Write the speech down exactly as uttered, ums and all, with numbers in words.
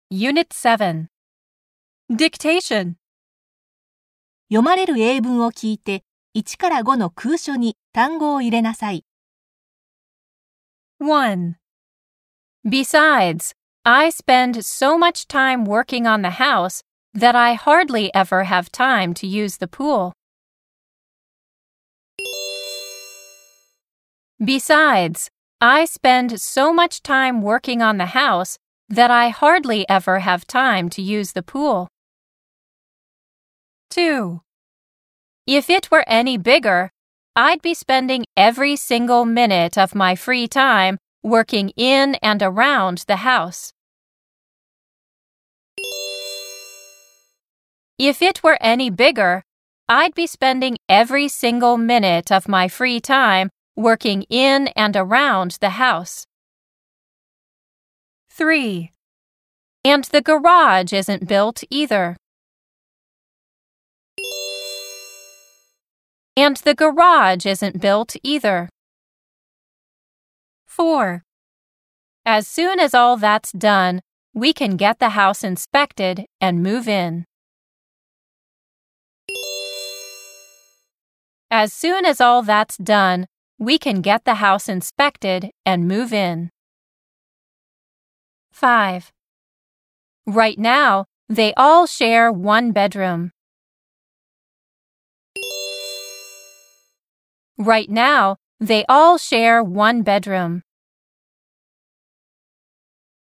Unit seven. Dictation. 読まれる英文を聞いて、いちからごの空書に単語を入れなさい。 one. Besides, I spend so much time working on the house that I hardly ever have time to use the pool. Besides, I spend so much time working on the house that I hardly ever have time to use the pool. two. If it were any bigger, I'd be spending every single minute of my free time working in and around the house. If it were any bigger, I'd be spending every single minute of my free time working in and around the house. three. And the garage isn't built either. And the garage isn't built either. four. As soon as all that's done, we can get the house inspected and move in. As soon as all that's done, we can get the house inspected and move in. five. Right now, they all share one bedroom. Right now, they all share one bedroom.